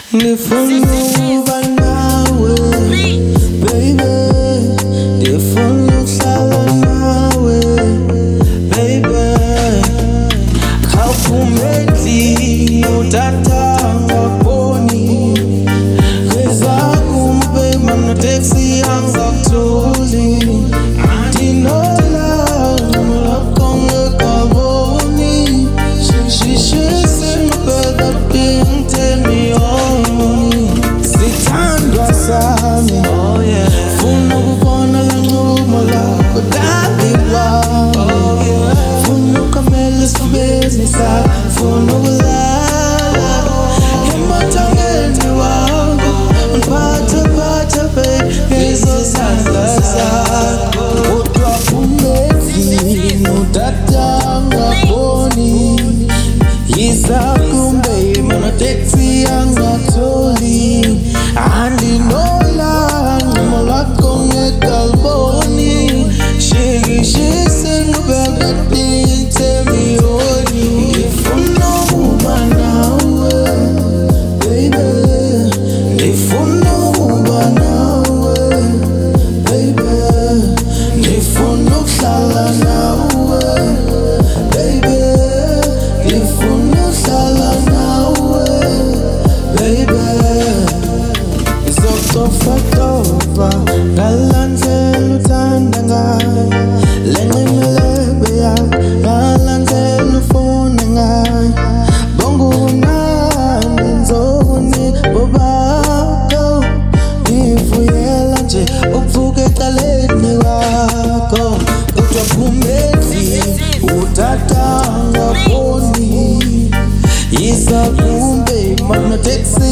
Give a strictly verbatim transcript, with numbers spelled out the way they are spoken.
Ndifuna ukuba nawe baby, ndifuna ukuhlala nawe baby. Khawuphumeli utata ngakuboni, ngezakumbe mana taxi angakutoli. Andinola ngolakho ngekaboni, shishise ngibheka ngithemi yoni. Sithandwa sami funa ukubona la nqumo lakho dabiwa, funa ukamela esifubeni sakho, funa ukulala emathangeni wakho, ungiphathe phathe babe ngezo zandla zakho. Kodwa phumeli utata ngaboni, yizakumbe mana taxi angatoli. Andinola nqumo lakho ngekalboni, shikishise ngibheka ngithemi yoni. Ndifuna ukuba nawe baby, ndifuna ukuba nawe baby, ndifuna ukuhlala nawe baby, ndifuna ukuhlala nawe baby. Ngizokutofa-tofa ngala ndlela uthanda ngayo, le nqimelebe yakho ngala ndlela ufuna ngayo. Bonga ubumnandi ngizokunika bakho, ngivuyela nje ukuvuka ecaleni kwakho. Kodwa phumeli utata ngaboni, yizakumbe mana taxi